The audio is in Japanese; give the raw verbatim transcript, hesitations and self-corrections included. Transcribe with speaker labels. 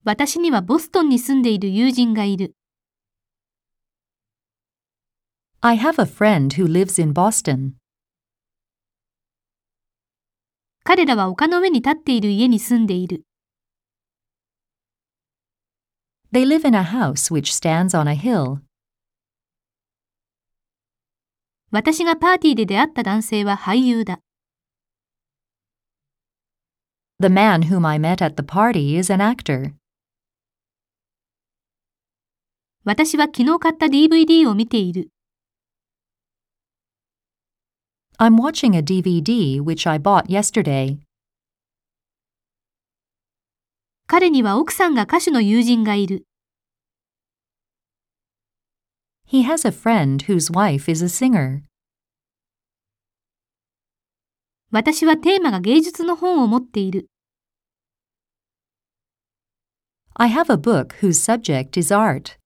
Speaker 1: 私にはボストンに住んでいる友人がいる。
Speaker 2: I have a friend who lives in Boston.
Speaker 1: 彼らは丘の上に建っている家に住んでいる。
Speaker 2: They live in a house which stands on a hill.
Speaker 1: 私がパーティーで出会った男性は俳優だ。
Speaker 2: The man whom I met at the party is an actor.
Speaker 1: 私は昨日買った ディーブイディー を見ている。
Speaker 2: I'm watching a D V D which I bought yesterday.
Speaker 1: 彼には奥さんが歌手の友人がいる。
Speaker 2: He has a friend whose wife is a singer.
Speaker 1: 私はテーマが芸術の本を持っている。
Speaker 2: I have a book whose subject is art.